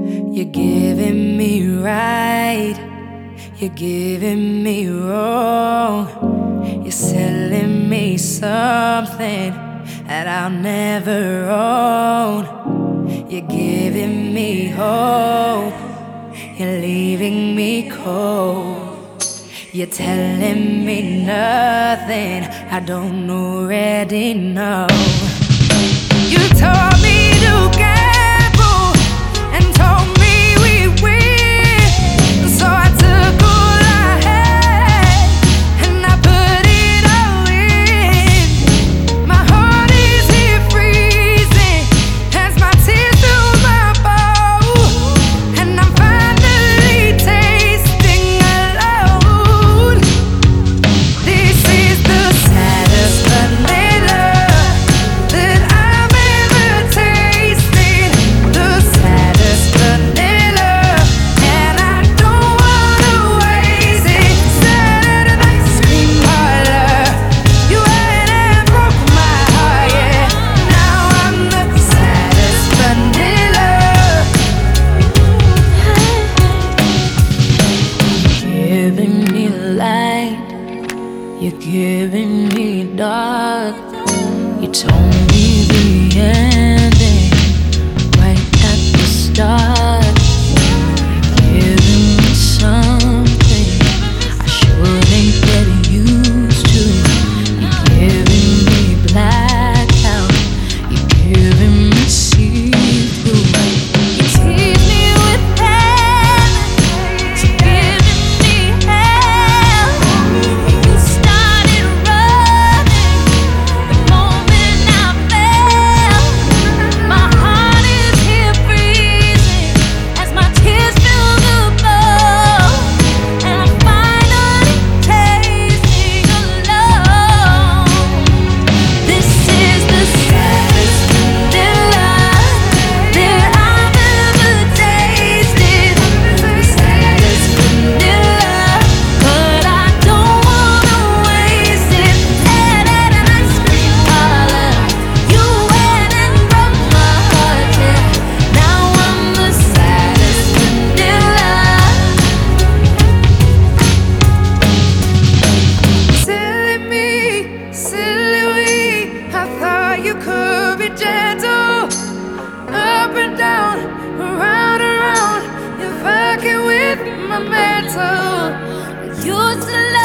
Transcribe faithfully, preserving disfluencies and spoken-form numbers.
You're giving me right, you're giving me wrong. You're selling me something that I'll never own. You're giving me hope, you're leaving me cold. You're telling me nothing I don't already know. You told me to gamble and told me we win, so I took all I had and I put it all in. My heart is here freezing as my tears fill my bowl, and I'm finally tasting alone. This is the saddest vanilla that I've ever tasted, the saddest vanilla, and I don't wanna waste it. Sadder than ice cream parlor, you went and broke my heart, yeah. Now I'm the saddest vanilla. You're giving me light, you're giving me dark. You told me the ending right at the start. You're giving me something I shouldn't get used to. You're giving me blackout, you're giving me see-through. You tease me with heaven, you're giving me hell. You started running the moment I fell. My heart is here freezing as my tears fill the bowl, and I'm finally tasting alone. This is the saddest vanilla that I've ever tasted, the saddest vanilla, but I don't wanna waste it. Dead at an ice cream parlor, you went and broke my heart, yeah. Now I'm the saddest vanilla. Silly me, silly we, I thought you could be gentle. Up and down, around and around, you're fucking with my mental. Used to